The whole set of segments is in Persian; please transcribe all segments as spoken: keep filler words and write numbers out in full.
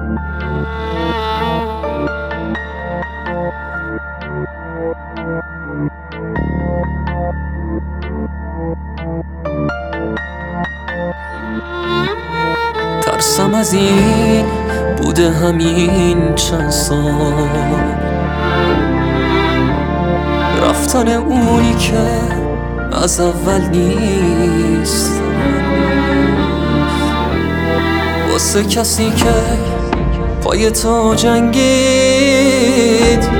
ترسم از این بوده همین چند سال، رفتن اونی که از اول نیست، واسه کسی که پای تو جنگید.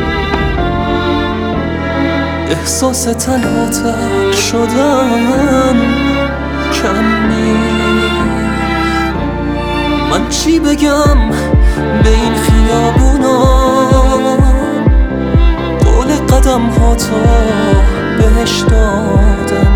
احساس تنها تر شدن کم نیست. من چی بگم به این خیابونا، قول قدم ها تو بهش دادم.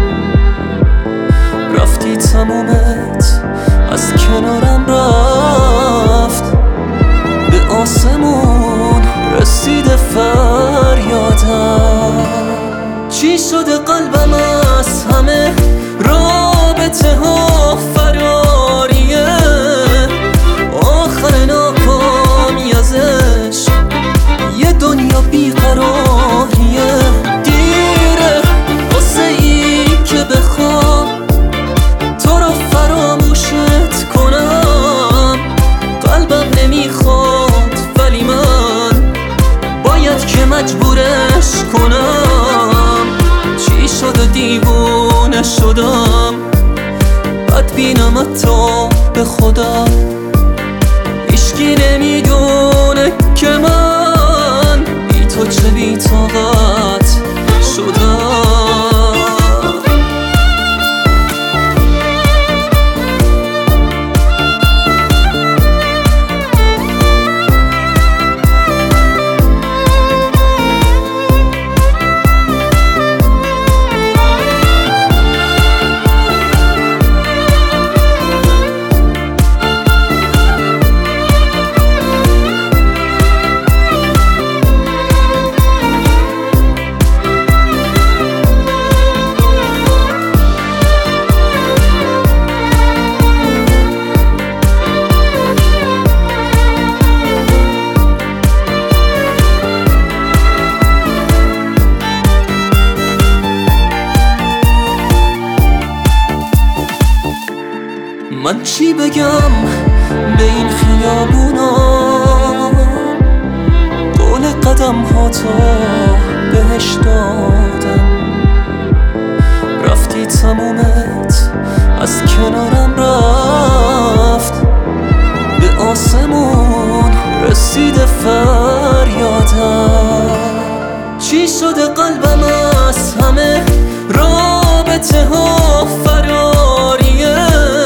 رفتی تمومت از کنارم رفت، به آسمون رسیده فریادم. چی شده قلبم از همه رابطه ها فراریه، آخر ناکامی ازش یه دنیا بیقراریه. دیره واسه ای که بخوام تو رو فراموشت کنم. قلبم نمیخواد ولی من باید که مجبورش کنم. چی شد و دیوونه شدم، بدبینم حتی به خودم. هیچکی نمیدونه که من بی تو چه بی طاقت شدم. من چی بگم به این خیابونا، قول قدم ها تو بهش دادم. رفتی تمومت از کنارم رفت، به آسمون رسیده فریادم. چی شده قلبم از همه رابطه ها فراریه،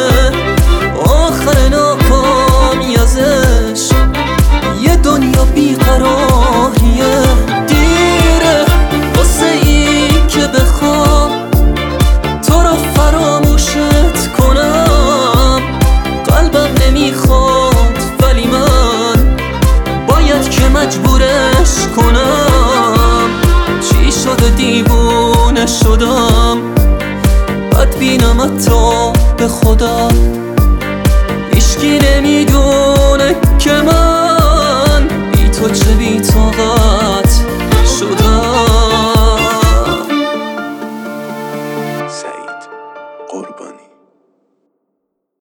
آخر ناکامی ازش یه دنیا بیقراریه. دیره واسه ای که بخوام تو رو فراموشت کنم. قلبم نمیخواد ولی من باید که مجبورش کنم. چی شد دیوونه شدم، بدبینم حتی به خودم. هیچکی نمیدونه که من بی تو چه بی طاقت